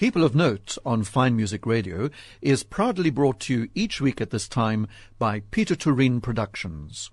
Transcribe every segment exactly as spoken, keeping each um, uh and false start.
People of Note on Fine Music Radio is proudly brought to you each week at this time by Peter Turin Productions.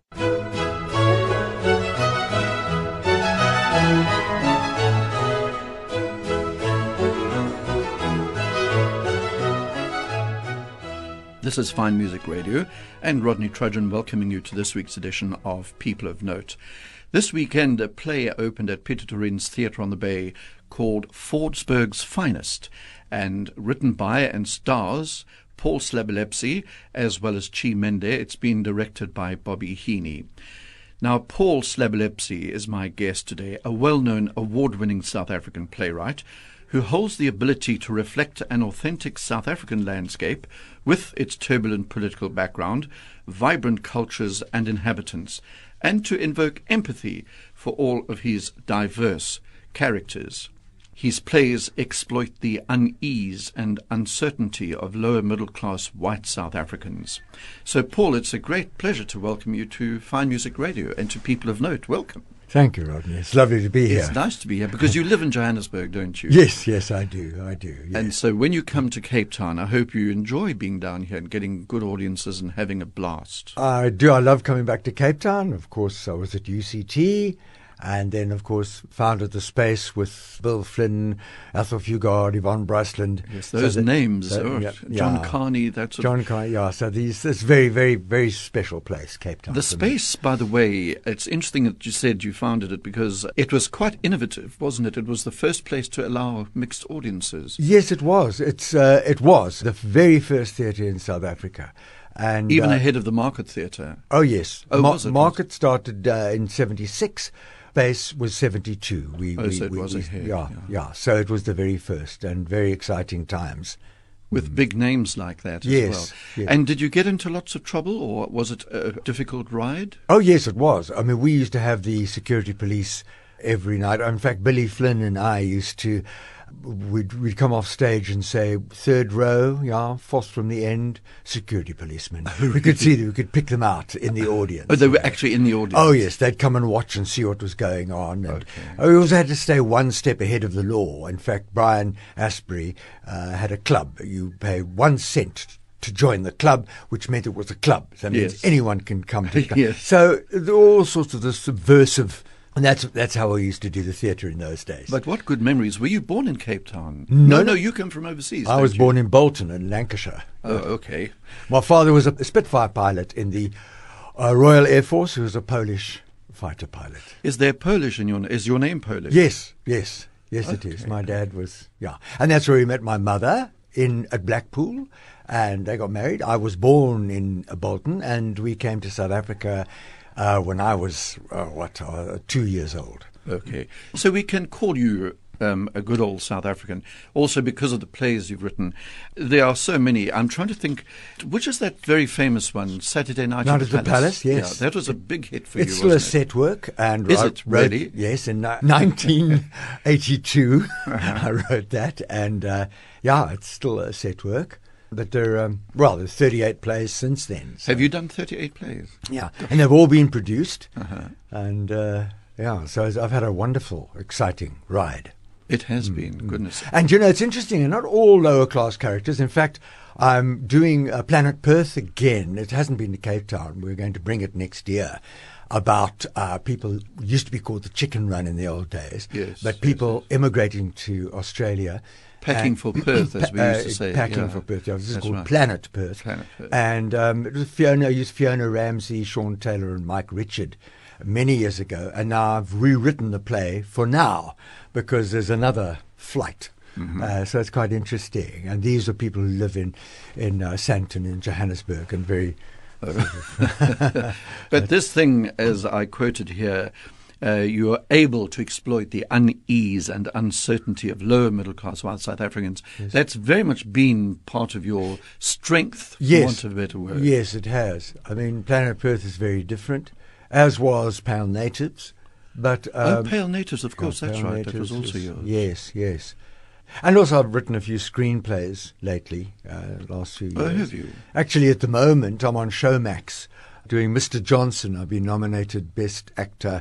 This is Fine Music Radio, and Rodney Trudgeon welcoming you to this week's edition of People of Note. This weekend, a play opened at Peter Turin's Theatre on the Bay called Fordsburg's Finest, and written by and stars Paul Slabelepsi as well as Chi Mende. It's been directed by Bobby Heaney. Now, Paul Slabelepsi is my guest today, a well-known award-winning South African playwright who holds the ability to reflect an authentic South African landscape with its turbulent political background, vibrant cultures and inhabitants, and to invoke empathy for all of his diverse characters. His plays exploit the unease and uncertainty of lower middle-class white South Africans. So, Paul, it's a great pleasure to welcome you to Fine Music Radio and to People of Note. Welcome. Thank you, Rodney. It's lovely to be here. It's nice to be here because you live in Johannesburg, don't you? Yes, yes, I do. I do. Yes. And so when you come to Cape Town, I hope you enjoy being down here and getting good audiences and having a blast. I do. I love coming back to Cape Town. Of course, I was at U C T. And then, of course, founded the space with Bill Flynn, Athol Fugard, Yvonne Bryceland. Yes, those so that, names. So, oh, yeah, John yeah. Carney, that's John Carney, yeah. So these, this very, very, very special place, Cape Town. The space, me. By the way, it's interesting that you said you founded it because it was quite innovative, wasn't it? It was the first place to allow mixed audiences. Yes, it was. It's uh, it was the very first theatre in South Africa. And even uh, ahead of the Market Theatre. Oh, yes. Oh, Ma- was it? Market started uh, in seventy-six. Base was seventy-two. We, oh, we, so it we, was we, ahead. Yeah, yeah, yeah. So it was the very first and very exciting times. With mm. big names like that as yes, well. Yes. And did you get into lots of trouble, or was it a difficult ride? Oh, yes, it was. I mean, we used to have the security police every night. In fact, Billy Flynn and I used to, we'd, we'd come off stage and say, third row, yeah, fourth from the end, security policemen. Oh, really? We could see them, we could pick them out in the audience. Oh, they were actually in the audience? Oh, yes, they'd come and watch and see what was going on. And okay. We also had to stay one step ahead of the law. In fact, Brian Asbury uh, had a club. You pay one cent to join the club, which meant it was a club. So that means yes. anyone can come to the club. Yes. So there were all sorts of the subversive. And that's that's how we used to do the theatre in those days. But what good memories. Were you born in Cape Town? No, no, no you come from overseas. I was you? born in Bolton in Lancashire. Oh, okay. My father was a Spitfire pilot in the uh, Royal Air Force, who was a Polish fighter pilot. Is there Polish in your Is your name Polish? Yes, yes, yes okay. it is. My dad was, yeah. And that's where we met my mother in at Blackpool, and they got married. I was born in Bolton, and we came to South Africa Uh, when I was, uh, what, uh, two years old. Okay. So we can call you um, a good old South African, also because of the plays you've written. There are so many. I'm trying to think, which is that very famous one, Saturday Night, Night at the Palace? Palace? Yes. Yeah, that was a big hit for it's you, It's still a wasn't it? set work. And is I it wrote, really? Yes, in uh, nineteen eighty-two uh-huh. I wrote that. And, uh, yeah, it's still a set work. But there are, um, well, there's thirty-eight plays since then. So. Have you done thirty-eight plays? Yeah, and they've all been produced. Uh-huh. And, uh, yeah, so I've had a wonderful, exciting ride. It has mm. been, goodness. And, you know, it's interesting, not all lower-class characters. In fact, I'm doing uh, Planet Perth again. It hasn't been to Cape Town. We're going to bring it next year. About uh, people, used to be called the chicken run in the old days. Yes, but people yes. immigrating to Australia. Packing for Perth, as we used to say. Uh, packing yeah. for Perth. Yeah, this is That's called right. Planet Perth. Planet Perth. And um, it was Fiona, used Fiona Ramsey, Sean Taylor, and Mike Richard many years ago. And now I've rewritten the play for now because there's another flight. Mm-hmm. Uh, so it's quite interesting. And these are people who live in in uh, Sandton in Johannesburg and very. But this thing, as I quoted here. Uh, you are able to exploit the unease and uncertainty of lower middle-class white South Africans. Yes. That's very much been part of your strength, for yes. want of a better word. Yes, it has. I mean, Planet Perth is very different, as was Pale Natives. But um, oh, Pale Natives, of course, that's right. That was also is, yours. Yes, yes. And also I've written a few screenplays lately, uh, last few years. Oh, have you? Actually, at the moment, I'm on Showmax doing Mister Johnson. I've been nominated Best Actor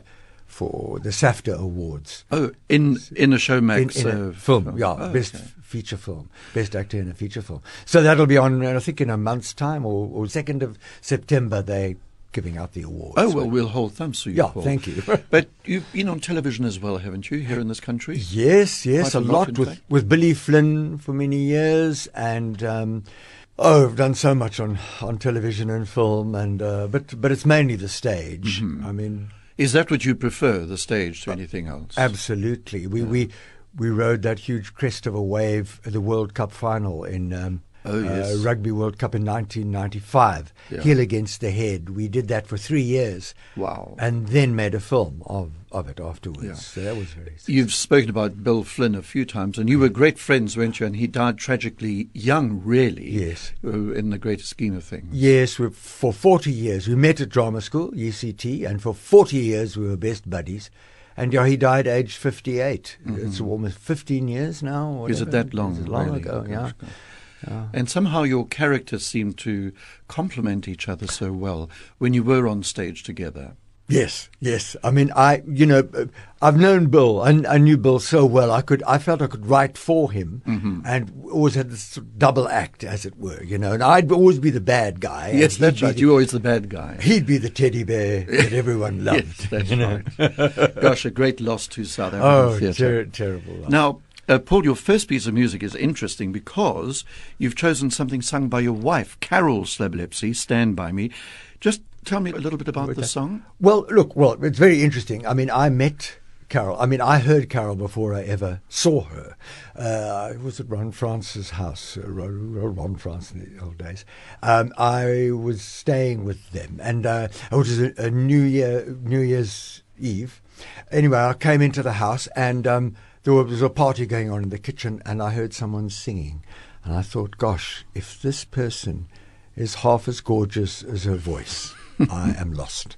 for the SAFTA Awards. Oh, in in a Showmax in, in a uh, film, film. yeah, Oh, best okay. f- feature film, best actor in a feature film. So that'll be on, uh, I think, in a month's time, or, or second of September. They giving out the awards. Oh, well, we'll hold thumbs for you, yeah, Paul. thank you. But you've been on television as well, haven't you, here in this country? Yes, yes, Quite a a lot, lot in with, fact. with Billy Flynn for many years, and um, oh, I've done so much on, on television and film, and uh, but but it's mainly the stage. Mm-hmm. I mean, Is that what you prefer, the stage, to anything else? absolutely. We we we rode that huge crest of a wave at the World Cup final in. Um, Oh, yes. uh, Rugby World Cup in nineteen ninety-five, Yeah. heel against the head. We did that for three years, Wow. and then made a film of, of it afterwards. Yeah. So that was very. You've spoken about Bill Flynn a few times, and you were great friends, weren't you? And he died tragically young, really. Yes. uh, In the greater scheme of things. Yes, we, for forty years we met at drama school, U C T, and for forty years we were best buddies. And yeah, he died aged fifty-eight. Mm-hmm. It's almost fifteen years now. Or Is it whatever. that long? Is it long really? ago? Gosh, Yeah. gosh. Yeah. And somehow your characters seem to complement each other so well when you were on stage together. Yes, yes. I mean, I, you know, uh, I've known Bill. I, I knew Bill so well. I could, I felt I could write for him, Mm-hmm. and always had this sort of double act, as it were. You know, and I'd always be the bad guy. Yes, and that's he'd right. be You're always the bad guy. the- He'd be the teddy bear that everyone loved. Yes, that's you know? right. Gosh, a great loss to South African Oh, theatre. ter- terrible. loss. Now, uh, Paul, your first piece of music is interesting because you've chosen something sung by your wife, Carol Slablepsy, Stand By Me. Just tell me a little bit about the song. Well, look, well, it's very interesting. I mean, I met Carol. I mean, I heard Carol before I ever saw her. Uh, I was at Ron France's house, uh, Ron, Ron France in the old days. Um, I was staying with them, and uh, it was a, a New Year, New Year's Eve. Anyway, I came into the house, and um, there was a party going on in the kitchen, and I heard someone singing, and I thought, gosh, if this person is half as gorgeous as her voice, I am lost.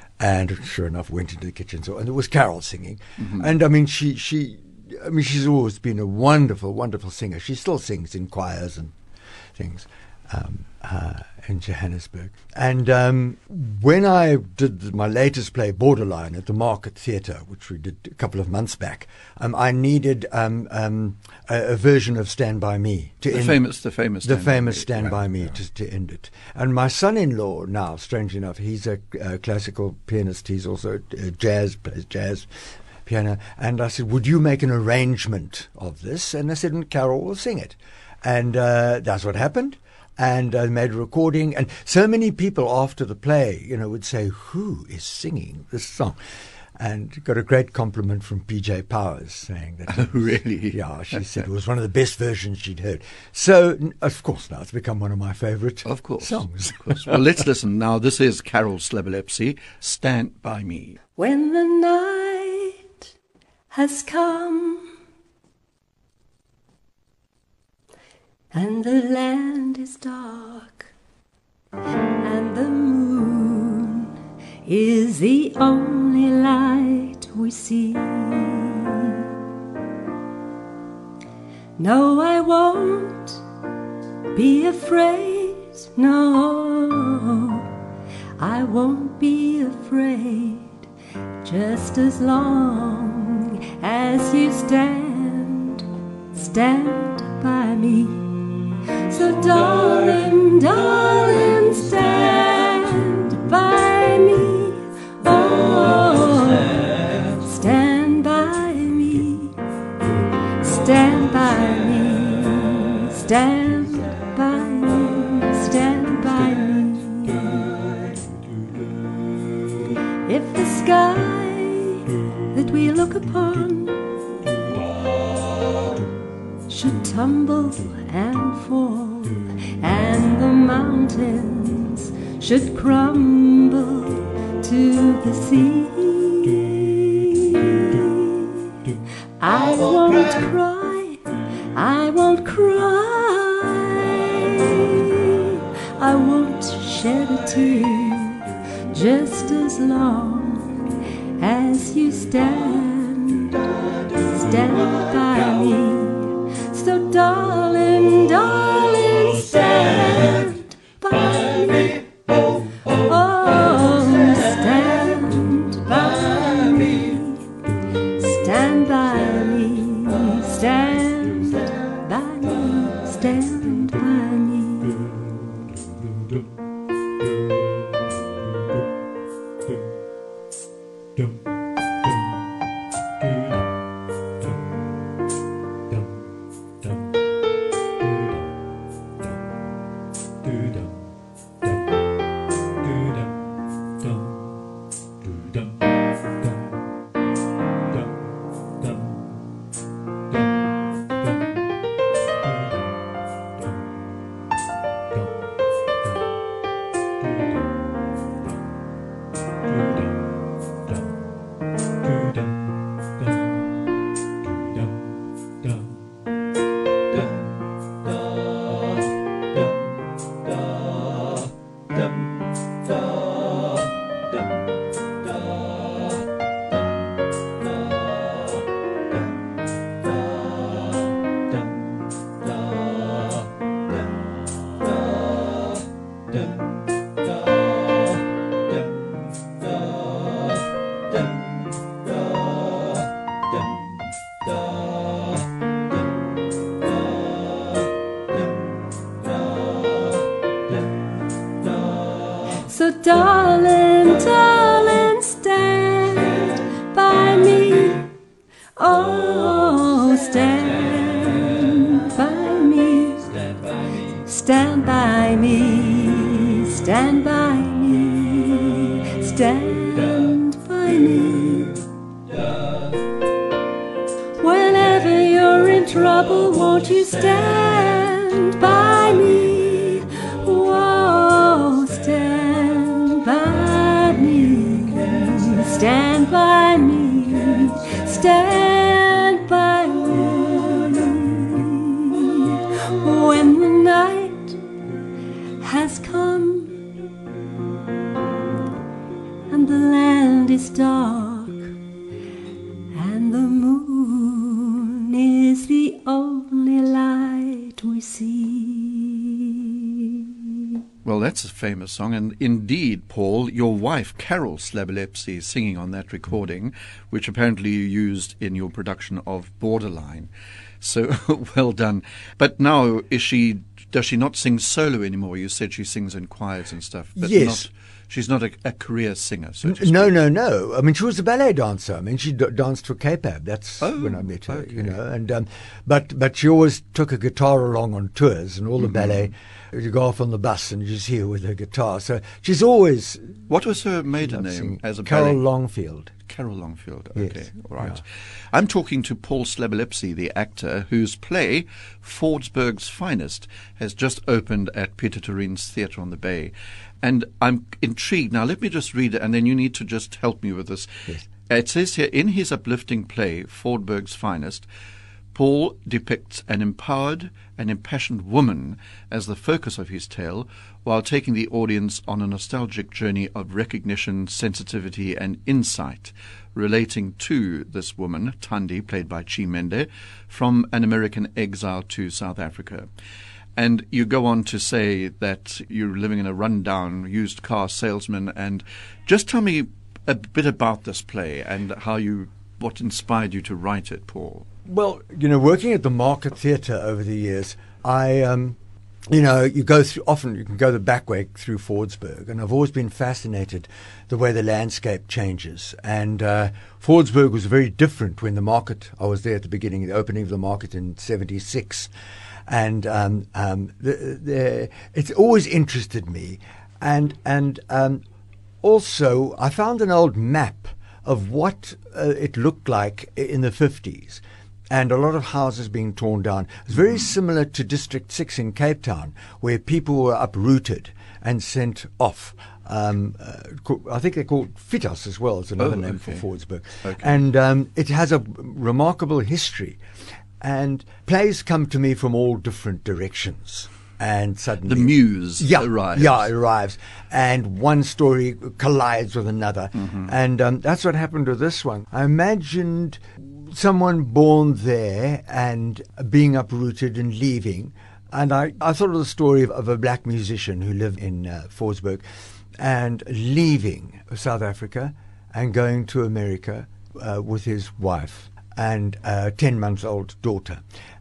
And sure enough, went into the kitchen, so and it was Carol singing. Mm-hmm. And I mean, she, she, I mean, she's always been a wonderful, wonderful singer. She still sings in choirs and things um, uh, in Johannesburg. And um, when I did my latest play, Borderline, at the Market Theatre, which we did a couple of months back, um, I needed um, um, a, a version of Stand By Me to The end famous, the famous, the Stand By famous Me. Stand Yeah, By Me yeah. to, to end it. And my son-in-law now, strangely enough, he's a, a classical pianist. He's also a jazz, plays jazz piano. And I said, would you make an arrangement of this? And I said, and Carol will sing it. And uh, that's what happened. And I made a recording. And so many people after the play, you know, would say, who is singing this song? And got a great compliment from P J Powers saying that. Oh, really? Yeah, she said it was one of the best versions she'd heard. So, n- of course, now it's become one of my favourite Of course. songs. Of course. Well, let's listen now. This is Carol Slablepsy, Stand By Me. When the night has come and the land is dark and the moon is the only light we see. No, I won't be afraid, no, I won't be afraid, just as long as you stand, stand by me. So darling, darling, stand by me. Oh, stand by me. Stand by me. Stand by me. Stand by me. If the sky that we look upon should tumble and fall, and the mountains should crumble to the sea, I won't cry, I won't cry, I won't shed a tear, just as long as you stand, stand by me. So darling, darling, stand by me. Oh, stand by me. So darling, darling, stand by me. Oh, stand by me. Stand by me. Stand by me. Stand by me. Stand by me. Whenever you're in trouble, won't you stand by me? Whoa, stand by me. Stand by me. Stand by me. When the night has come and the land is dark and the moon is the only light we see. Well, that's a famous song, and indeed, Paul, your wife, Carol Slabolepsy, is singing on that recording, which apparently you used in your production of Borderline. So, well done. But now, is she? Does she not sing solo anymore? You said she sings in choirs and stuff. But Yes. Not, she's not a, a career singer, so to speak. No, no, no. I mean, she was a ballet dancer. I mean, she d- danced for K-Pab. That's Oh, when I met her, okay. you know. And um, but but she always took a guitar along on tours, and all the ballet. You go off on the bus and you just hear her with her guitar. So she's always What was her maiden loves name singing. as a Carol ballet? Longfield. Carol Longfield. Yes, Okay, all right. yeah. I'm talking to Paul Slabolepsy, the actor, whose play, Fordsburg's Finest, has just opened at Peter Turin's Theatre on the Bay. And I'm intrigued. Now, let me just read it, and then you need to just help me with this. Yes. It says here, in his uplifting play, Fordsburg's Finest, Paul depicts an empowered and impassioned woman as the focus of his tale, while taking the audience on a nostalgic journey of recognition, sensitivity, and insight relating to this woman, Thandi, played by Chimende, from an American exile to South Africa. And you go on to say that you're living in a rundown used car salesman. And just tell me a bit about this play and how you, what inspired you to write it, Paul. Well, you know, working at the Market Theatre over the years, I, um, you know, you go through, often you can go the back way through Fordsburg, and I've always been fascinated the way the landscape changes. And uh, Fordsburg was very different when the market, I was there at the beginning, the opening of the market in seventy-six. And um, um, the, the, it's always interested me. And, and um, also, I found an old map of what uh, it looked like in the fifties. And a lot of houses being torn down. It's very similar to District six in Cape Town, where people were uprooted and sent off. Um, uh, co- I think they're called Fitas as well, is another Oh, name okay. for Fordsburg. Okay. And um, it has a remarkable history. And plays come to me from all different directions. And suddenly... The muse yeah, arrives. Yeah, it arrives. And one story collides with another. Mm-hmm. And um, that's what happened to this one. I imagined someone born there and being uprooted and leaving. And I, I thought of the story of, of a black musician who lived in uh, Fordsburg and leaving South Africa and going to America uh, with his wife and a ten months old daughter.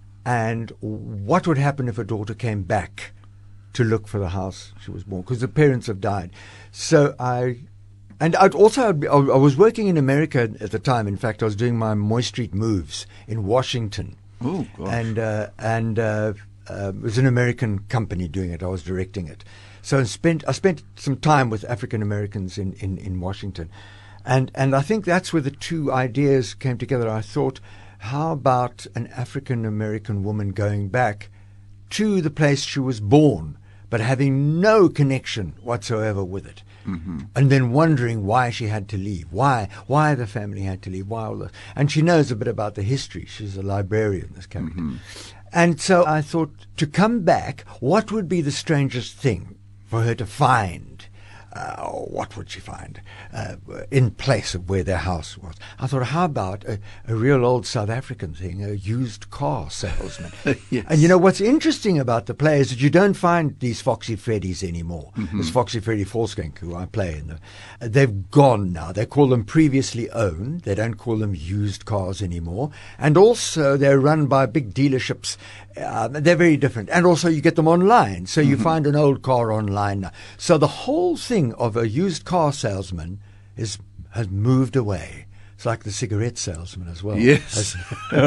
And what would happen if a daughter came back to look for the house she was born? Because the parents have died. So I... And I'd also, I was working in America at the time. In fact, I was doing my Moy Street moves in Washington. Oh, gosh. And, uh, and uh, uh, it was an American company doing it. I was directing it. So I spent, I spent some time with African Americans in, in, in Washington. And, and I think that's where the two ideas came together. I thought, how about an African American woman going back to the place she was born, but having no connection whatsoever with it? Mm-hmm. And then wondering why she had to leave, why why the family had to leave, why all this. And she knows a bit about the history. She's a librarian, this character. Mm-hmm. And so I thought, to come back, what would be the strangest thing for her to find? Uh, what would she find uh, in place of where their house was? I thought, how about a, a real old South African thing, a used car salesman? Yes. And you know, what's interesting about the play is that you don't find these Foxy Freddies anymore. Mm-hmm. There's Foxy Freddy Volskenk, who I play in. The, uh, they've gone now. They call them previously owned. They don't call them used cars anymore. And also, they're run by big dealerships. Uh, they're very different. And also, you get them online. So you mm-hmm. find an old car online now. So the whole thing thing of a used car salesman is has moved away. It's like the cigarette salesman as well. Yes.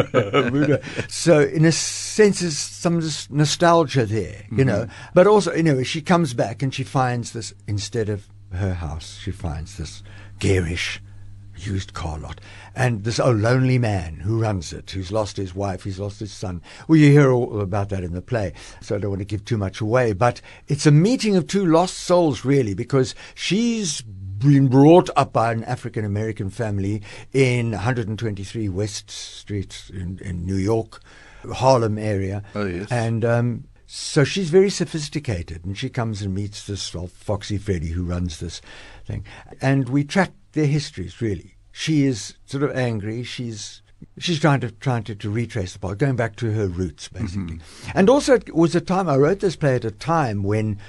So in a sense, there's some nostalgia there, you mm-hmm. know. But also, you know, she comes back and she finds this, instead of her house, she finds this garish used car lot. And this oh, lonely man who runs it, who's lost his wife, he's lost his son. Well, you hear all about that in the play, so I don't want to give too much away. But it's a meeting of two lost souls, really, because she's been brought up by an African-American family in one twenty-three West Street in, in New York, Harlem area. Oh, yes. And um, so she's very sophisticated, and she comes and meets this well, Foxy Freddy who runs this thing. And we track their histories, really. She is sort of angry. She's she's trying to trying to, to retrace the path, going back to her roots, basically. Mm-hmm. And also, it was a time, I wrote this play at a time when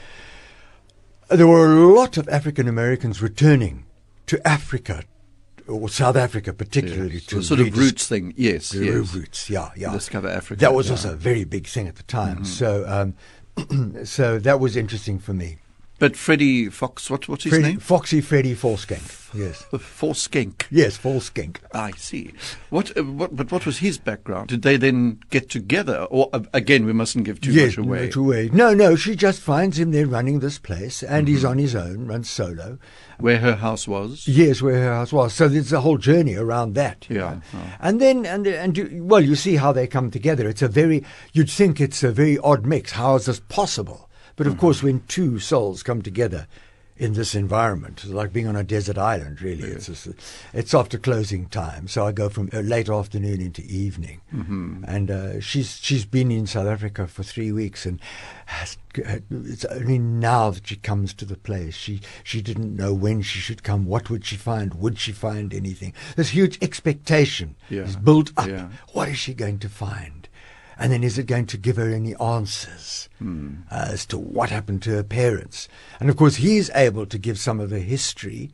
there were a lot of African Americans returning to Africa, or South Africa particularly. Yes. To the sort of roots thing, yes. The yes. roots, yeah, yeah. Discover Africa. That was yeah. also a very big thing at the time. Mm-hmm. So um, so that was interesting for me. But Freddie Fox, what, what's his Freddy, name? Foxy Freddy Forskank, yes. Forskank. Yes, Forskank. I see. What, uh, what, but what was his background? Did they then get together? Or, uh, again, we mustn't give too yes, much away. Much away. No, no, she just finds him there running this place, and mm-hmm. he's on his own, runs solo. Where her house was? Yes, where her house was. So there's a whole journey around that. Yeah. Oh. And then, and, and you, well, you see how they come together. It's a very, you'd think it's a very odd mix. How is this possible? But of mm-hmm. course, when two souls come together in this environment, it's like being on a desert island, really. Yes. It's just, it's after closing time, so I go from uh, late afternoon into evening. Mm-hmm. And uh, she's she's been in South Africa for three weeks, and has, it's only now that she comes to the place. She she didn't know when she should come. What would she find? Would she find anything? This huge expectation yeah. is built up. Yeah. What is she going to find? And then is it going to give her any answers mm. uh, as to what happened to her parents? And, of course, he's able to give some of the history.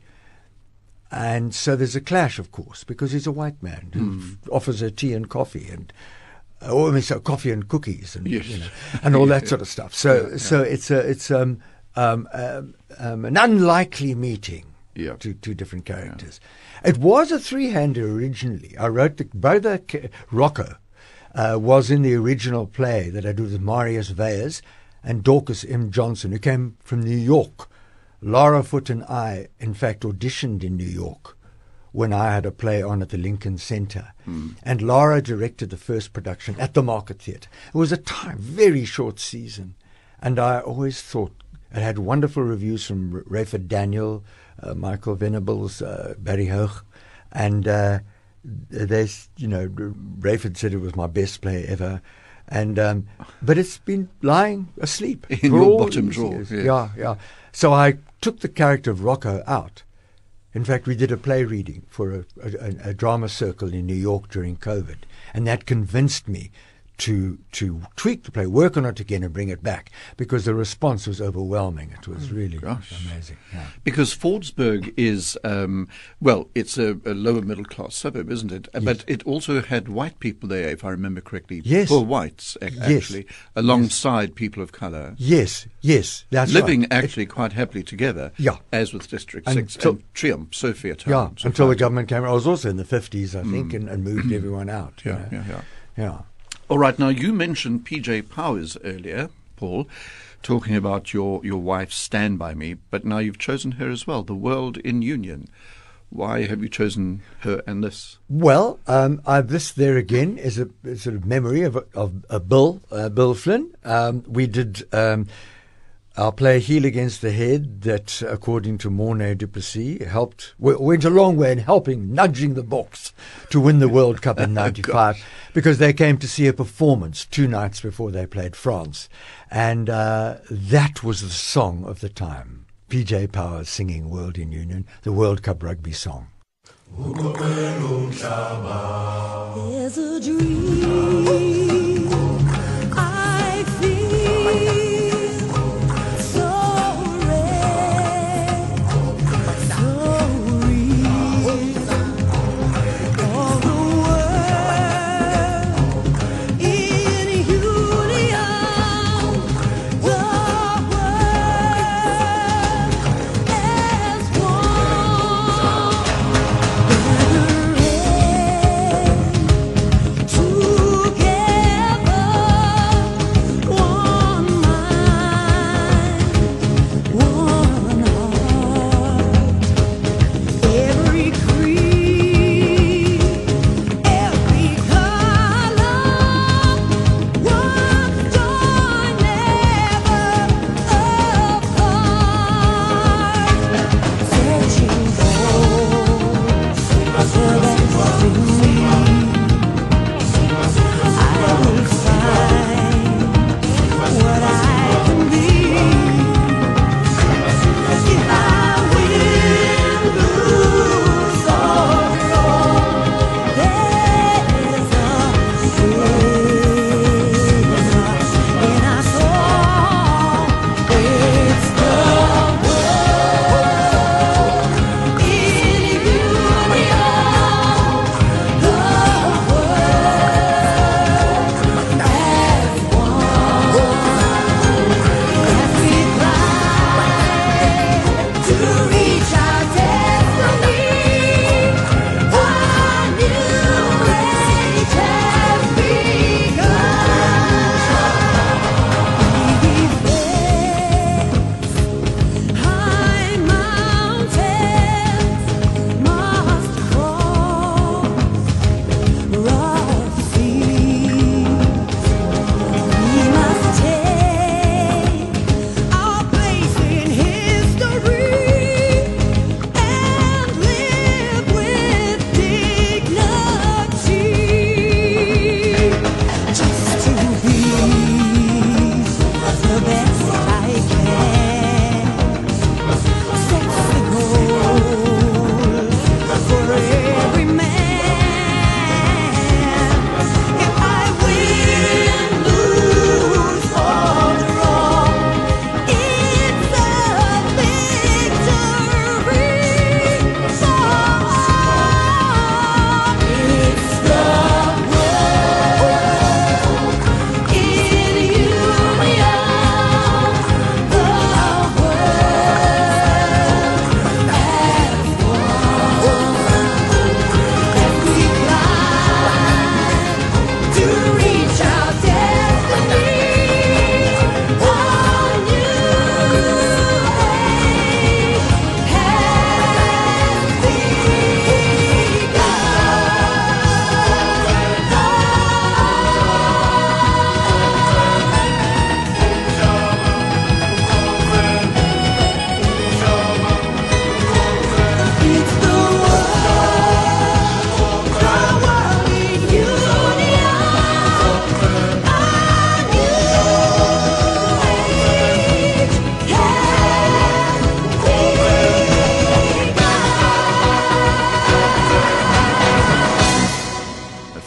And so there's a clash, of course, because he's a white man who mm. f- offers her tea and coffee and uh, or I mean, so coffee and cookies and, yes. you know, and all that yeah. sort of stuff. So yeah, yeah. so it's, a, it's um, um, um, um, an unlikely meeting. Yeah. Two, two different characters. Yeah. It was a three-hander originally. I wrote the, brother Rocco. Uh, was in the original play that I did with Marius Veyers and Dorcas M. Johnson, who came from New York. Lara Foote and I, in fact, auditioned in New York when I had a play on at the Lincoln Center. Mm. And Lara directed the first production at the Market Theatre. It was a time, very short season. And I always thought it had wonderful reviews from R- Rayford Daniel, uh, Michael Venables, uh, Barry Hoch, and uh, There's, you know, Rayford said it was my best play ever, and um, but it's been lying asleep in your bottom drawer. Yes. Yeah, yeah. So I took the character of Rocco out. In fact, we did a play reading for a, a, a drama circle in New York during COVID, and that convinced me to to tweak the play, work on it again, and bring it back, because the response was overwhelming. It was really Gosh. amazing. Yeah. Because Fordsburg is, um, well, it's a, a lower middle class suburb, isn't it? Yes. But it also had white people there, if I remember correctly. Yes. Poor whites, ac- yes. actually, alongside yes. people of colour. Yes, yes, that's Living right. actually it, quite happily together, yeah. as with District until, six and Triumph, Sophia Town. Yeah, so until the to, government came. I was also in the fifties, I think, mm. and, and moved everyone out. Yeah, you know? yeah, yeah. Yeah. All right, now you mentioned P J Powers earlier, Paul, talking about your, your wife Stand By Me, but now you've chosen her as well, The World in Union. Why have you chosen her and this? Well, um, I, this there again is a, a sort of memory of, of, of Bill, uh, Bill Flynn. Um, we did um, our play Heel Against the Head that, according to Mornay Duplessis, helped went a long way in helping, nudging the Boks to win the World Cup in ninety-five, because they came to see a performance two nights before they played France. And uh, that was the song of the time. P J Powers singing World in Union, the World Cup rugby song. There's a dream I feel so rare, so real. All the world in union, the world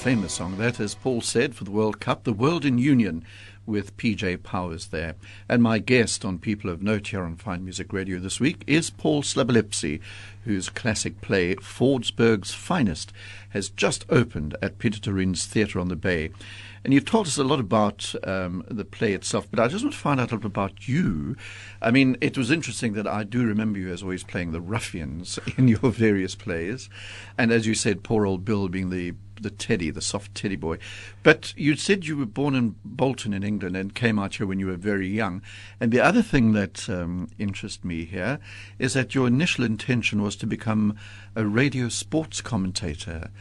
famous song. That, as Paul said, for the World Cup, The World in Union, with P J Powers there. And my guest on People of Note here on Fine Music Radio this week is Paul Slabelipsy, whose classic play, Fordsburg's Finest, has just opened at Peter Turin's Theatre on the Bay. And you've told us a lot about um, the play itself, but I just want to find out a little about you. I mean, it was interesting that I do remember you as always playing the ruffians in your various plays. And as you said, poor old Bill being the the teddy, the soft teddy boy. But you said you were born in Bolton in England and came out here when you were very young. And the other thing that um, interests me here is that your initial intention was to become a radio sports commentator.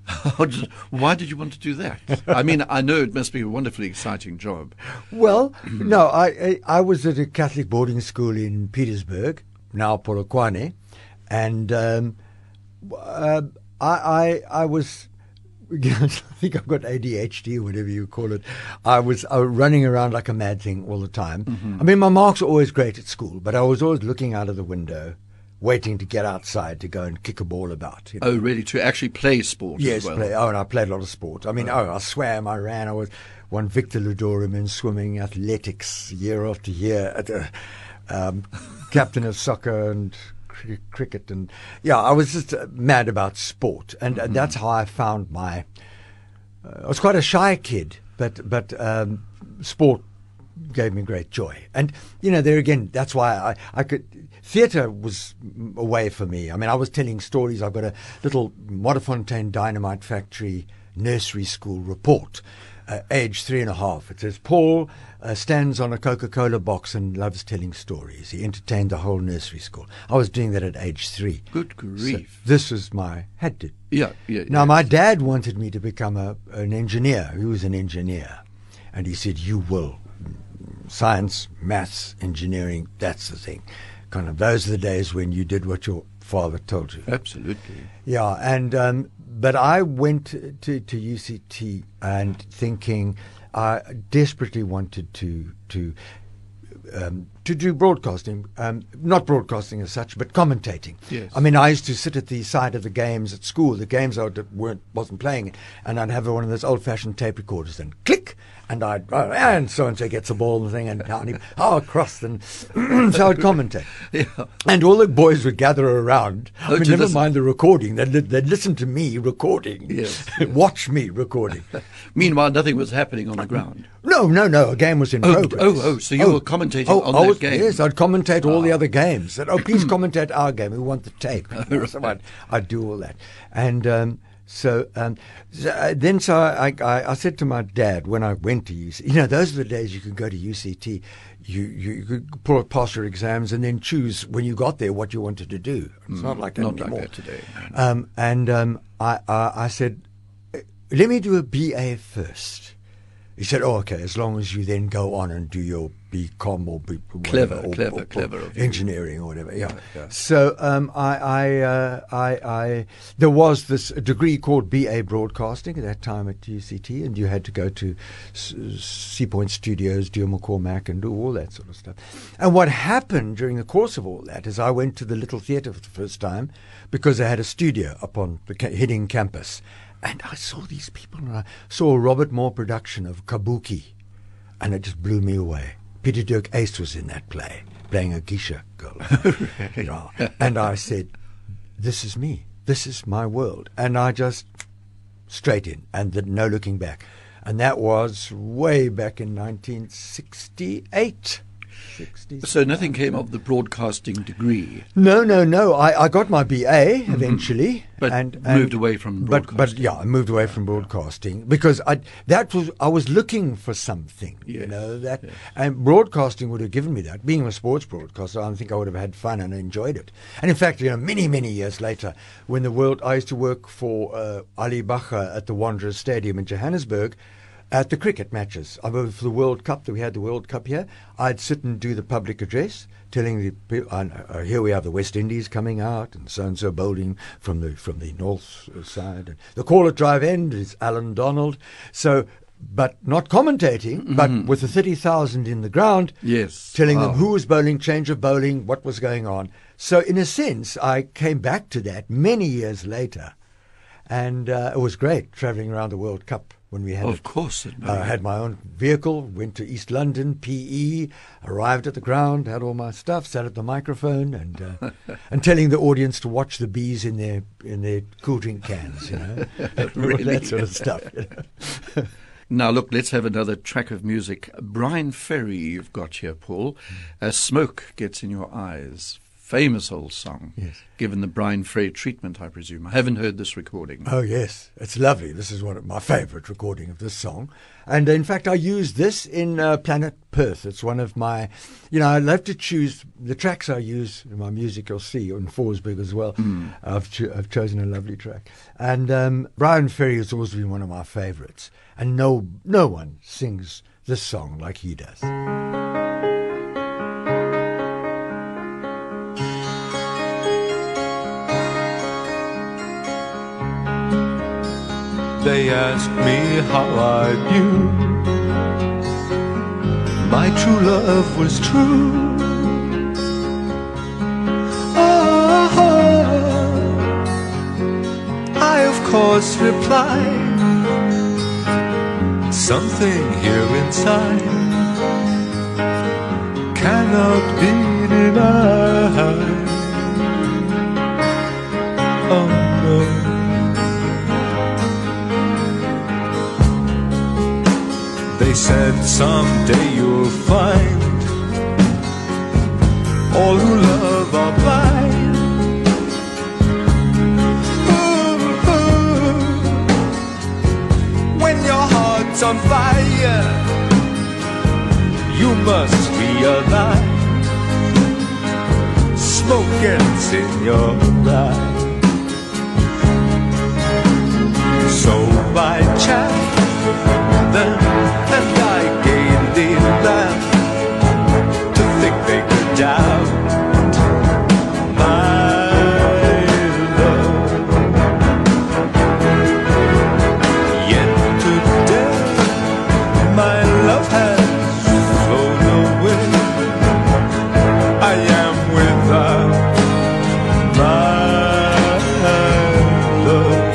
Why did you want to do that? I mean, I know it must be a wonderfully exciting job. Well, no, I, I I was at a Catholic boarding school in Petersburg, now Polokwane, and um, uh, I, I I was. I think I've got A D H D or whatever you call it. I was, I was running around like a mad thing all the time. Mm-hmm. I mean, my marks were always great at school, but I was always looking out of the window, waiting to get outside to go and kick a ball about. You know? Oh, really? To actually play sport yes, as well? Play, oh, and I played a lot of sport. I mean, oh, oh I swam, I ran, I was won Victor Ludorum in swimming, athletics, year after year, at a, um, captain of soccer and cricket, and yeah, I was just uh, mad about sport, and, mm-hmm. and that's how I found my. Uh, I was quite a shy kid, but but um, sport gave me great joy, and you know, there again, that's why I I could. Theatre was a way for me. I mean, I was telling stories. I've got a little Modderfontein Dynamite Factory nursery school report. Uh, age three and a half. It says, Paul uh, stands on a Coca-Cola box and loves telling stories. He entertained the whole nursery school. I was doing that at age three. Good grief. So this was my, had to. Yeah, yeah. Now, yeah. my dad wanted me to become a, an engineer. He was an engineer. And he said, you will. Science, maths, engineering, that's the thing. Kind of, those are the days when you did what your father told you. Absolutely. Yeah, and um, but I went to, to U C T and thinking I desperately wanted to to um, to do broadcasting, um, not broadcasting as such, but commentating. Yes. I mean, I used to sit at the side of the games at school, the games I weren't wasn't playing, and I'd have one of those old-fashioned tape recorders, and click. And I'd, oh, and so-and-so gets a ball and thing, and down he, oh, across, and so I'd commentate. Yeah. And all the boys would gather around. Oh, I mean, never listen. mind the recording. They'd, they'd listen to me recording. Yes, yes. Watch me recording. Meanwhile, nothing was happening on the ground. No, no, no. A game was in oh, progress. Oh, oh, so you oh, were commentating oh, on I that was, game? Yes, I'd commentate all oh. the other games. Said, oh, please commentate our game. We want the tape. Oh, right. So I'd, I'd do all that. And... Um, So, um, so uh, then, so I, I, I said to my dad when I went to U C T, you know, those are the days you could go to U C T, you, you, you could pull, pass your exams and then choose when you got there what you wanted to do. It's mm, not like that not anymore. Like that today. Um, and um, I, I, I said, let me do a B A first. He said, oh, okay, as long as you then go on and do your B Com or B, clever, whatever, or, clever, or, or clever, engineering or whatever. Yeah. yeah, yeah. So um, I, I, uh, I, I, there was this degree called B A Broadcasting at that time at U C T, and you had to go to Sea Point Studios, Dio McCormack, and do all that sort of stuff. And what happened during the course of all that is I went to the Little Theatre for the first time because they had a studio up on the Hidding campus. And I saw these people, and I saw a Robert Moore production of Kabuki, and it just blew me away. Peter Dirk Ace was in that play, playing a geisha girl. You know, and I said, this is me. This is my world. And I just, straight in, and the, no looking back. And that was way back in nineteen sixty-eight. sixties. So nothing came of the broadcasting degree? No, no, no. I, I got my B A eventually. Mm-hmm. But and, and moved away from broadcasting. But, but yeah, I moved away from broadcasting because I that was I was looking for something, yes, you know, that yes. and broadcasting would have given me that. Being a sports broadcaster, I think I would have had fun and enjoyed it. And in fact, you know, many, many years later, when the world I used to work for uh, Ali Bacher at the Wanderers Stadium in Johannesburg, at the cricket matches. I remember for the World Cup, that we had the World Cup here, I'd sit and do the public address, telling the people, uh, here we have the West Indies coming out, and so-and-so bowling from the from the north side. And the call at drive end is Alan Donald. So, but not commentating, mm-hmm. but with the thirty thousand in the ground, yes, telling wow. them who was bowling, change of bowling, what was going on. So in a sense, I came back to that many years later. And uh, it was great travelling around the World Cup when we had Of it. course. It I had my own vehicle, went to East London, P E, arrived at the ground, had all my stuff, sat at the microphone and uh, and telling the audience to watch the bees in their in their cool drink cans, you know, Really? that sort of stuff. You know? Now, look, let's have another track of music. Bryan Ferry, you've got here, Paul. As Smoke Gets in Your Eyes. Famous old song. Yes. Given the Bryan Ferry treatment, I presume. I haven't heard this recording. Oh, yes. It's lovely. This is one of my favourite recording of this song. And in fact, I use this in uh, Planet Perth. It's one of my, you know, I love to choose the tracks I use in my music. You'll see in Forsberg as well. Mm. I've, cho- I've chosen a lovely track. And um, Bryan Ferry has always been one of my favourites. And no, no one sings this song like he does. They asked me how I knew my true love was true. Oh, I of course replied, something here inside cannot be denied. Oh no. They said someday you'll find all who love are blind. Ooh, ooh. When your heart's on fire, you must realize smoke gets in your eye. So by chance then and I gaily laughed to think they could doubt my love. Yet today my love has flown away. I am without my love.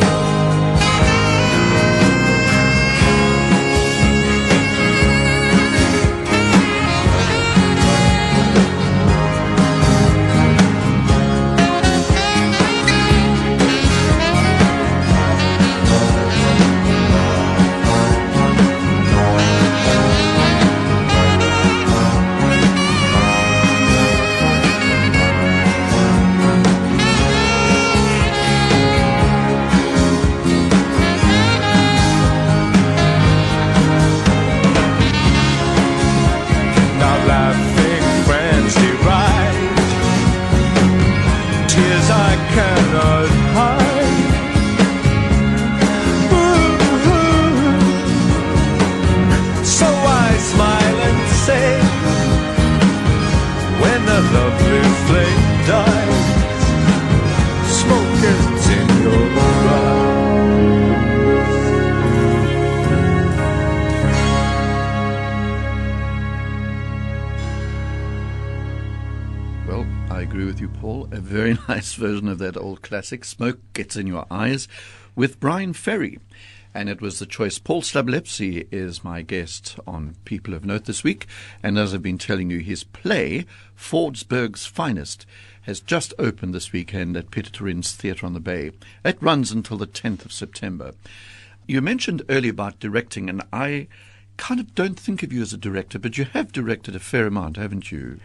Nice version of that old classic, Smoke Gets in Your Eyes, with Bryan Ferry. And it was the choice. Paul Slablepsy is my guest on People of Note this week. And as I've been telling you, his play, Forsberg's Finest, has just opened this weekend at Peter Turin's Theatre on the Bay. It runs until the tenth of September. You mentioned earlier about directing, and I kind of don't think of you as a director, but you have directed a fair amount, haven't you?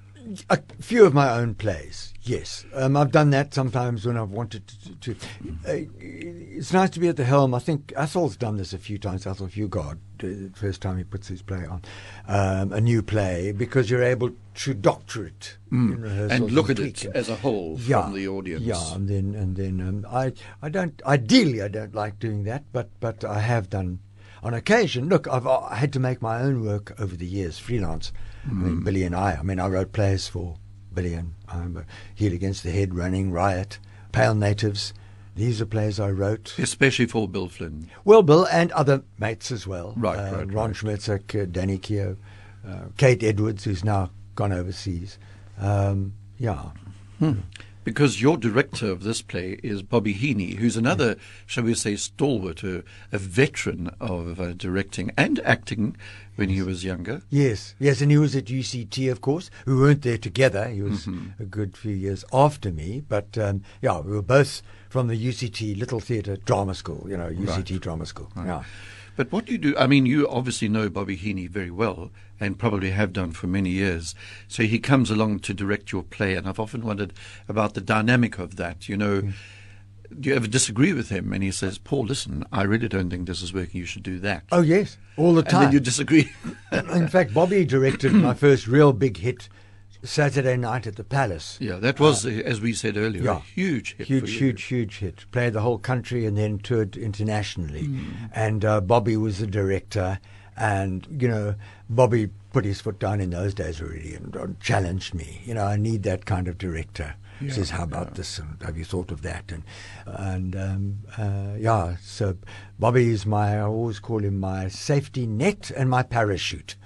A few of my own plays, yes. Um, I've done that sometimes when I've wanted to. to, to uh, it's nice to be at the helm. I think Athel's done this a few times. Athel Fugard, the first time he puts his play on, um, a new play, because you're able to doctor it mm. in rehearsals and look and at it as a whole yeah, from the audience. Yeah, and then and then um, I I don't ideally I don't like doing that, but but I have done on occasion. Look, I've I had to make my own work over the years, freelance. I mean, Billy and I. I mean, I wrote plays for Billy and I. Heel Against the Head, Running Riot, Pale Natives. These are plays I wrote. Especially for Bill Flynn. Well, Bill and other mates as well. Right, uh, right, Ron right. Schmertzek, uh, Danny Keogh, uh, Kate Edwards, who's now gone overseas. Um, yeah. Hmm. because your director of this play is Bobby Heaney, who's another, shall we say, stalwart, a, a veteran of uh, directing and acting when he was younger. Yes, yes, and he was at U C T, of course. We weren't there together. He was Mm-hmm. a good few years after me, but um, yeah, we were both from the U C T Little Theatre Drama School, you know, U C T Right. Drama School. Right. Yeah. But what you do, I mean, you obviously know Bobby Heaney very well and probably have done for many years. So he comes along to direct your play, and I've often wondered about the dynamic of that. You know, Mm. do you ever disagree with him? And he says, Paul, listen, I really don't think this is working. You should do that. Oh, yes, all the and time. then you disagree. In fact, Bobby directed my first real big hit, Saturday Night at the Palace. Yeah, that was, uh, as we said earlier, yeah. a huge hit. Huge, for you. huge, huge hit. Played the whole country and then toured internationally. Hmm. And uh, Bobby was the director. And, you know, Bobby put his foot down in those days already and, and challenged me. You know, I need that kind of director. Yeah, Says, how about yeah. this? And have you thought of that? And, and um, uh, yeah, so Bobby is my, I always call him my safety net and my parachute.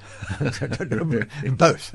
Both.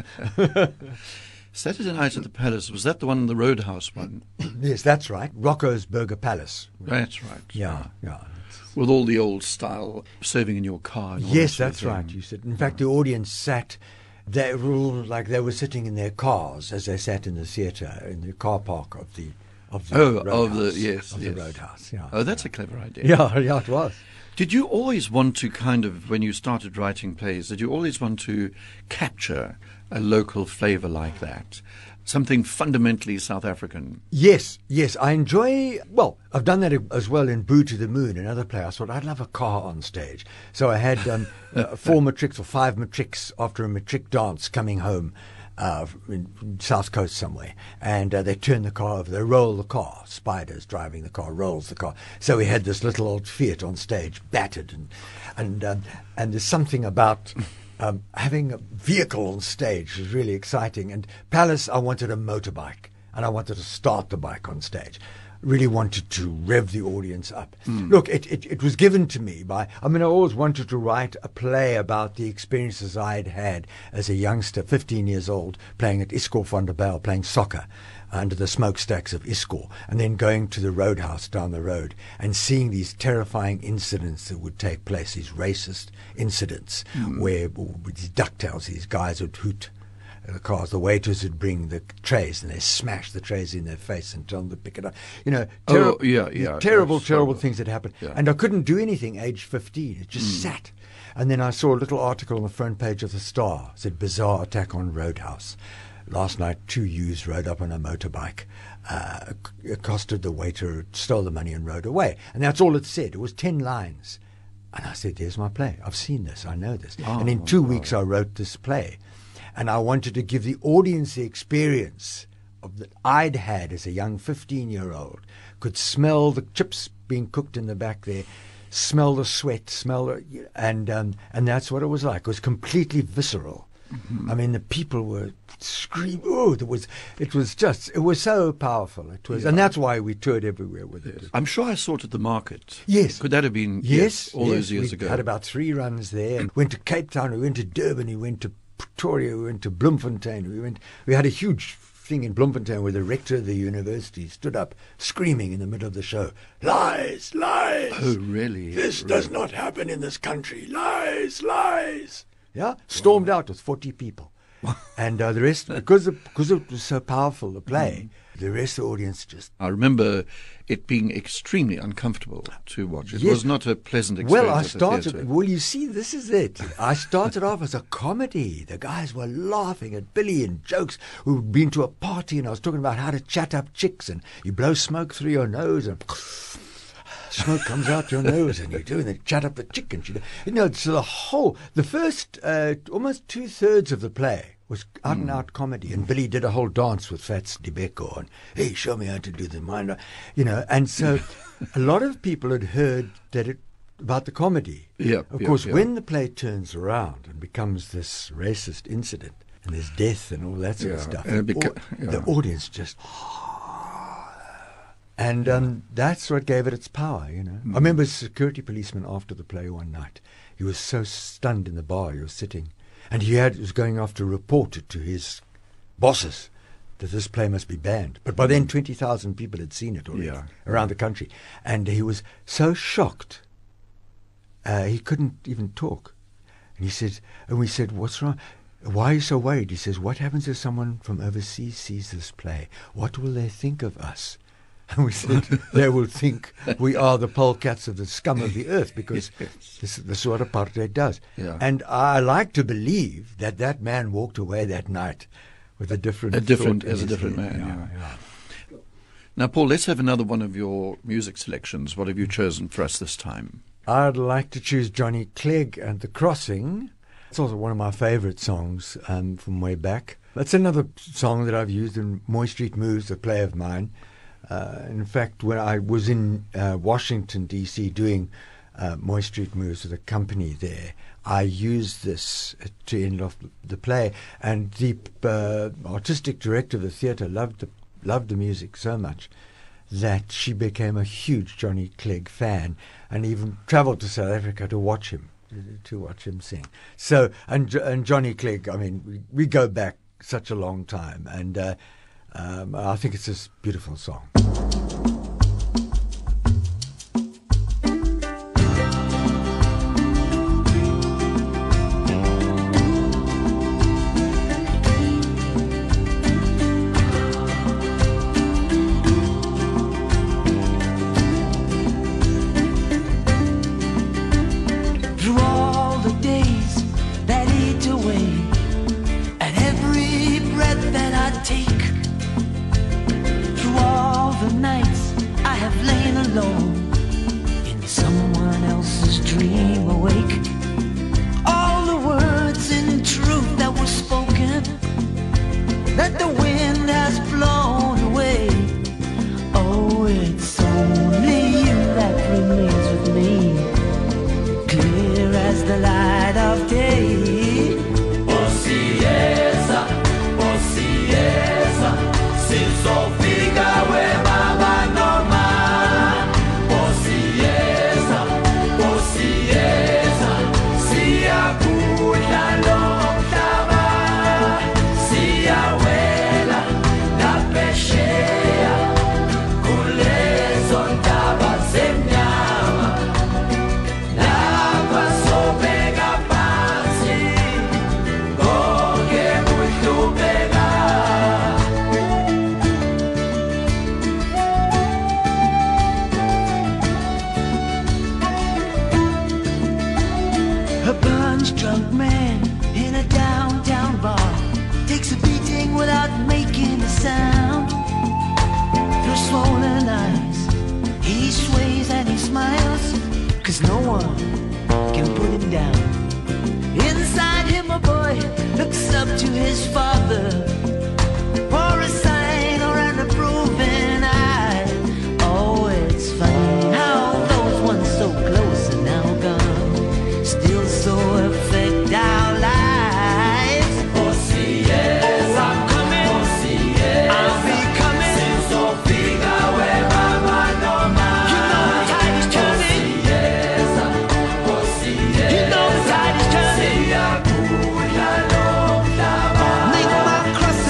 Saturday Night at the Palace, was that the one, the Roadhouse one? Yes, that's right. Rocco's Burger Palace. That's right. Yeah, yeah. With all the old style serving in your car. And all Yes, that sort of that's thing. right. You said. In fact, the audience sat. They were all like they were sitting in their cars as they sat in the theatre in the car park of the of the Oh, Roadhouse, of the, yes, of yes. the Roadhouse. Yeah. Oh, that's a clever idea. yeah, yeah, it was. Did you always want to kind of, when you started writing plays, did you always want to capture a local flavour like that? Something fundamentally South African? Yes, yes. I enjoy. Well, I've done that as well in Boo to the Moon, another play. I thought I'd love a car on stage, so I had um, uh, four matrics or five matrics after a matric dance coming home. Uh, in, in South Coast somewhere, and uh, they turn the car over, they roll the car, Spiders driving the car, rolls the car. So we had this little old Fiat on stage, battered, and and um, and there's something about um, having a vehicle on stage is really exciting. And Palace, I wanted a motorbike, and I wanted to start the bike on stage. Really wanted to rev the audience up. Mm. Look, it, it, it was given to me by, I mean, I always wanted to write a play about the experiences I'd had as a youngster, fifteen years old, playing at Iskor van der Bijl, playing soccer under the smokestacks of Iskor, and then going to the Roadhouse down the road and seeing these terrifying incidents that would take place, these racist incidents Mm. where with these ducktails, these guys would hoot the cars, the waiters would bring the trays and they smash the trays in their face and tell them to pick it up. You know, Oh, yeah, yeah. terrible, That's terrible horrible. things that happened. Yeah. And I couldn't do anything aged fifteen. It Mm. just sat. And then I saw a little article on the front page of the Star. It said, bizarre attack on Roadhouse. Last night, two youths rode up on a motorbike, uh, ac- accosted the waiter, stole the money and rode away. And that's all it said. It was ten lines. And I said, there's my play. I've seen this. I know this. Oh, and in two wow. weeks, I wrote this play. And I wanted to give the audience the experience of that I'd had as a young fifteen-year-old. Could smell the chips being cooked in the back there, smell the sweat, smell the, and um, and that's what it was like. It was completely visceral. Mm-hmm. I mean, the people were screaming. Oh, it was it was just it was so powerful. It was, and Yeah. that's why we toured everywhere with it. I'm sure I saw it at the market. Yes. Could that have been Yes, all yes, those years we ago? had about three runs there. And went to Cape Town. We went to Durban. We went to Pretoria. We went to Bloemfontein. We went. We had a huge thing in Bloemfontein where the rector of the university stood up screaming in the middle of the show, "Lies, lies! Oh, really? This Really? does not happen in this country. Lies, lies!" Yeah, stormed out with forty people, and uh, the rest because of, because it was so powerful. The play, the rest of the audience just. I remember it being extremely uncomfortable to watch. It Yes. was not a pleasant experience. Well, I at the started. theatre. Well, you see, this is it. I started off as a comedy. The guys were laughing at Billy and jokes. We'd been to a party, and I was talking about how to chat up chicks, and you blow smoke through your nose, and smoke comes out your nose, and you do, and then chat up the chick, and you, you know, it's the whole. The first, uh, almost two thirds of the play was out and out comedy, and Billy did a whole dance with Fats Dibeko, and hey, show me how to do the mind, you know, and so a lot of people had heard that it about the comedy. Yeah, of yeah, course, yeah. when the play turns around and becomes this racist incident, and there's death and all that sort of Yeah, stuff, and it the, beca- au- yeah. the audience just. And um, that's what gave it its power, you know. Mm. I remember a security policeman after the play one night. He was so stunned in the bar. He was sitting, and he had was going off to report it to his bosses that this play must be banned. But by then, twenty thousand people had seen it already Yeah. around the country. And he was so shocked, uh, he couldn't even talk. And he said, and we said, what's wrong? Why are you so worried? He says, what happens if someone from overseas sees this play? What will they think of us? And we said, they will think we are the polecats of the scum of the earth, because Yes. this, this is what apartheid does. Yeah. And I like to believe that that man walked away that night with a different A different- thought in as a his different head. man, yeah. yeah. Now, Paul, let's have another one of your music selections. What have you chosen for us this time? I'd like to choose Johnny Clegg and The Crossing. It's also one of my favourite songs um, from way back. That's another song that I've used in Moy Street Moves, a play of mine. Uh, in fact, when I was in uh, Washington, D C, doing uh, Moy Street Moves with a company there, I used this to end off the play. And the uh, artistic director of the theatre loved the, loved the music so much that she became a huge Johnny Clegg fan and even travelled to South Africa to watch him, to watch him sing. So, and and Johnny Clegg, I mean, we, we go back such a long time, and uh, um, I think it's this beautiful song. Through all the days that eat away at every breath that I take, through all the nights I have lain alone in someone else's dream awake, all the words in truth that were spoken that the wind has blown away. Oh, it's only you that remains with me, clear as the light of day. Osieza, Osieza, sizofika webaba noma. Osieza, Osieza, siyakudla lomhlaba, siyawela lapesheya kulezo ntaba zemnyama. Lapha sobheka phansi, konke kuhlupheka. A punch-drunk man in a downtown bar takes a beating without making a sound. Through swollen eyes, he sways and he smiles, 'cause no one can put him down. Inside him a boy looks up to his father for a sign or an approving eye. Oh, it's funny how those ones so close are now gone, still so affect our lives. Oh, I'm coming, I'll be coming. Sizofika webaba noma. You know the tide is turning. You know the tide is turning. Make my cross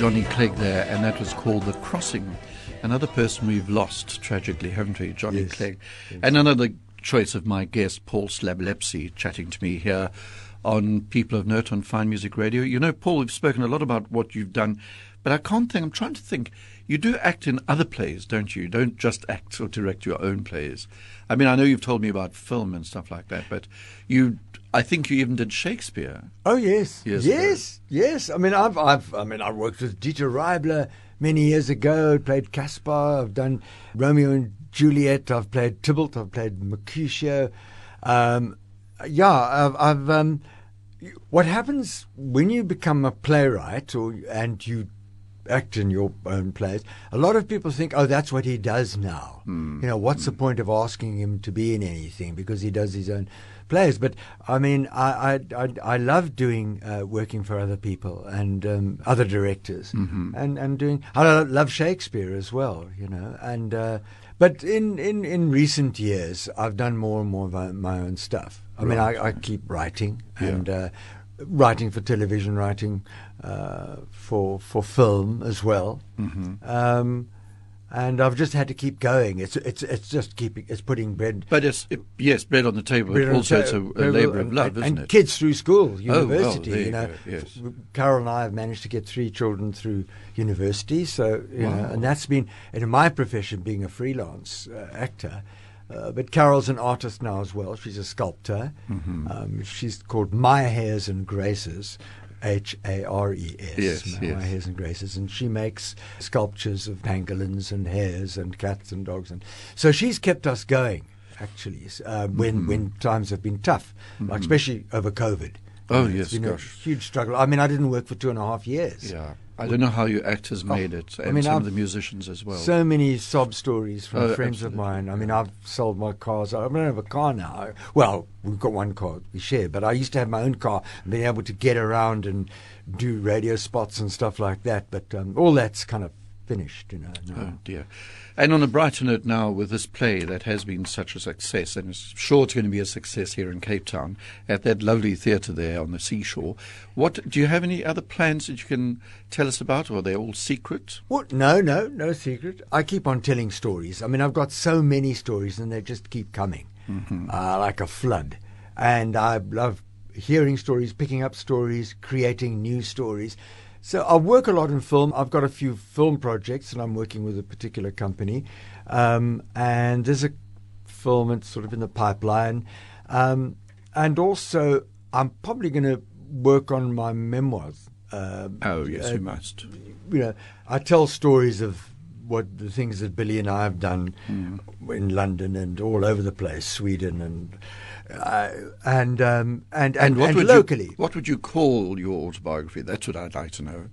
Johnny Clegg there, and that was called The Crossing. Another person we've lost, tragically, haven't we, Johnny Yes. Clegg? Yes. And another choice of my guest, Paul Slablepsy, chatting to me here on People of Note on Fine Music Radio. You know, Paul, we've spoken a lot about what you've done, but I can't think, I'm trying to think, you do act in other plays, don't you? You don't just act or direct your own plays. I mean, I know you've told me about film and stuff like that, but you, I think you even did Shakespeare. Oh yes, Years yes, yes. I mean, I've, I've, I mean, I worked with Dieter Reibler many years ago. Played Caspar. I've done Romeo and Juliet. I've played Tybalt. I've played Mercutio. Um, yeah, I've. I've um, what happens when you become a playwright, or and you act in your own plays? A lot of people think, oh, that's what he does now. Mm. You know, what's mm. the point of asking him to be in anything because he does his own plays? But I mean, I I I, I love doing uh, working for other people and um, other directors, mm-hmm. and and doing. I love Shakespeare as well, you know. And uh, but in, in, in recent years, I've done more and more of my, my own stuff. I right. mean, I, I keep writing and. Yeah. Uh, Writing for television, writing uh, for for film as well, mm-hmm. um, and I've just had to keep going. It's it's it's just keeping it's putting bread. But it's it, yes, bread on the table. But also, it's a, a labour of love, and, isn't and it? Kids through school, university. Oh, well, you know, you yes. Carol and I have managed to get three children through university. So you wow. know, and that's been in my profession, being a freelance uh, actor. Uh, but Carol's an artist now as well. She's a sculptor. Mm-hmm. Um, she's called My Hairs and Graces, H A R E S. Yes, My, yes. My Hairs and Graces. And she makes sculptures of pangolins and hares and cats and dogs. And so she's kept us going, actually, uh, when, mm-hmm. when times have been tough, mm-hmm. like especially over COVID. Oh, you know, yes, it's been gosh. a huge struggle. I mean, I didn't work for two and a half years. Yeah. I don't know how you actors made oh, it, and I mean, some I've of the musicians as well. So many sob stories from Oh, friends absolutely. of mine. I mean, I've sold my cars. I don't have a car now. Well, we've got one car we share, but I used to have my own car and being able to get around and do radio spots and stuff like that. But um, all that's kind of finished, you know. Oh dear. And on a brighter note now, with this play that has been such a success, and it's sure it's going to be a success here in Cape Town, at that lovely theatre there on the seashore, what do you have any other plans that you can tell us about, or are they all secret? What? No, no, no secret. I keep on telling stories. I mean, I've got so many stories, and they just keep coming, mm-hmm. uh, like a flood. And I love hearing stories, picking up stories, creating new stories. So I work a lot in film. I've got a few film projects, and I'm working with a particular company. Um, and there's a film that's sort of in the pipeline. Um, and also, I'm probably going to work on my memoirs. Uh, Oh, yes, uh, you must. You know, I tell stories of what the things that Billy and I have done Mm. in London and all over the place, Sweden and uh, and um, and and, what and would locally. You, what would you call your autobiography? That's what I'd like to know.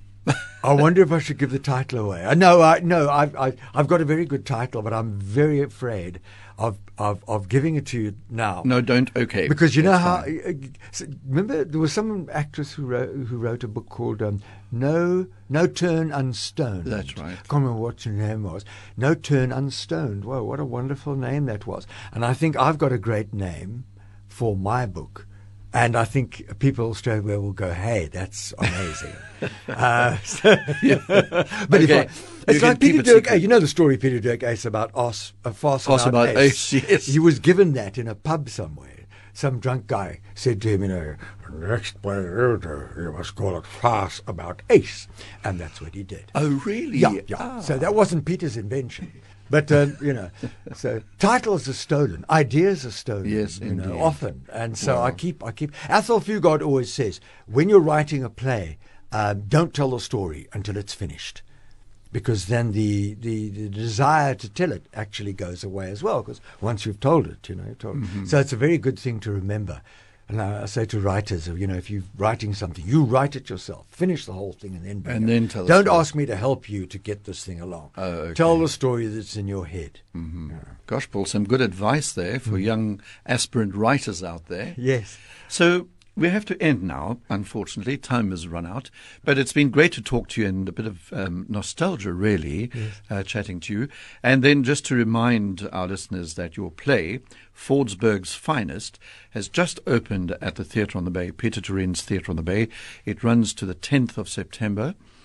I wonder if I should give the title away. Uh, no, I, no, I've, I, I've got a very good title, but I'm very afraid of, of, of giving it to you now. No, don't. Okay. Because you know That's how. fine. Uh, so remember, there was some actress who wrote, who wrote a book called um, "No No Turn Unstoned." That's right. I can't remember what her name was. No Turn Unstoned. Whoa, what a wonderful name that was! And I think I've got a great name for my book. And I think people straight away will go, "Hey, that's amazing." uh, so, but Okay. if I, You it's can like keep Peter it Dirk. secret. You know the story Peter Dirk Ace about Os, a farce Farce about, about Ace. Ace, yes. He was given that in a pub somewhere. Some drunk guy said to him, "You know, next play you do, you must call it Farce About Ace," and that's what he did. Oh, really? Yeah, yeah. Ah. So that wasn't Peter's invention. But, um, you know, so titles are stolen, ideas are stolen, Yes, you know, indeed. often. And so Wow. I keep, I keep, Athol Fugard always says, when you're writing a play, um, don't tell the story until it's finished. Because then the, the, the desire to tell it actually goes away as well. Because once you've told it, you know, you've told Mm-hmm. it. So it's a very good thing to remember. And I, I say to writers, you know, if you're writing something, you write it yourself. Finish the whole thing and then bring And it. then tell the Don't story. ask me to help you to get this thing along. Oh, okay. Tell the story that's in your head. Mm-hmm. Gosh, Paul, some good advice there for Mm. young aspirant writers out there. Yes. So we have to end now, unfortunately. Time has run out. But it's been great to talk to you and a bit of um, nostalgia, really, Yes. uh, chatting to you. And then just to remind our listeners that your play, Fordsburg's Finest, has just opened at the Theatre on the Bay, Peter Turin's Theatre on the Bay. It runs to the tenth of September.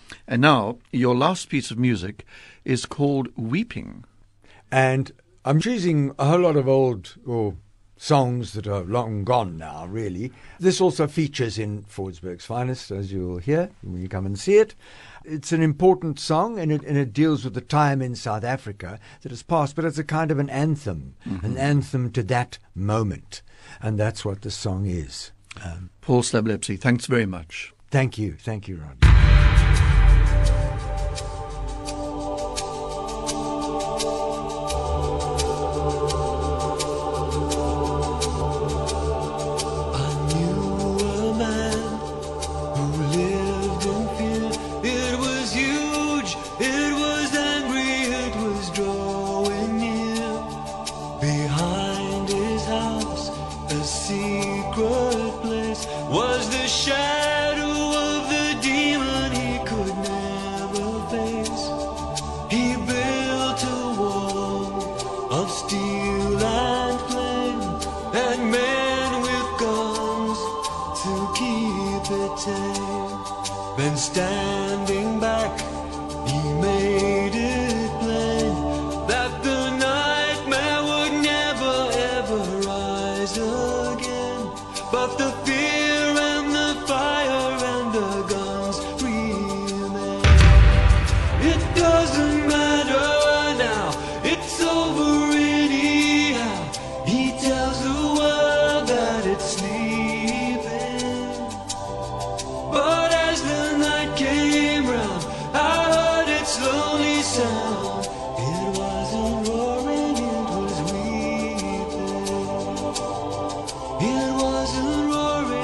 And now, your last piece of music is called Weeping. And I'm choosing a whole lot of old or songs that are long gone now, really. This also features in Fordsburg's Finest, as you'll hear when you come and see it. It's an important song, and it, and it deals with the time in South Africa that has passed, but it's a kind of an anthem, mm-hmm. an anthem to that moment. And that's what the song is. Um, Paul Slablepsy, thanks very much. Thank you. Thank you, Rod. Was the shadow of the demon he could never face. He built a wall of steel and flame, and men with guns to keep it tame. Then standing back, he made it plain that the nightmare would never ever rise again. But the fear and the fire and the guns remain. It doesn't matter now, it's over anyhow. He tells the world that it's sleeping. But as the night came round, I heard its lonely sound. It wasn't roaring, it was weeping. It wasn't roaring.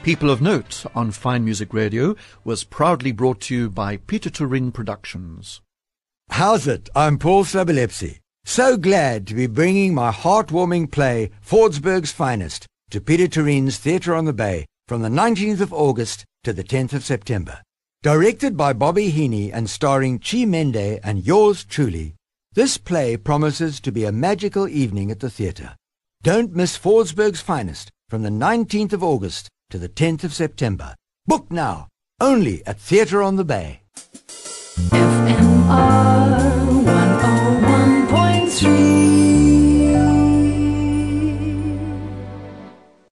People of Note on Fine Music Radio was proudly brought to you by Peter Turin Productions. How's it? I'm Paul Slabolepsy. So glad to be bringing my heartwarming play, Fordsburg's Finest, to Peter Turin's Theatre on the Bay from the nineteenth of August to the tenth of September. Directed by Bobby Heaney and starring Chi Mende and yours truly, this play promises to be a magical evening at the theatre. Don't miss Fordsburg's Finest from the nineteenth of August to the tenth of September. Book now, only at Theatre on the Bay. F M R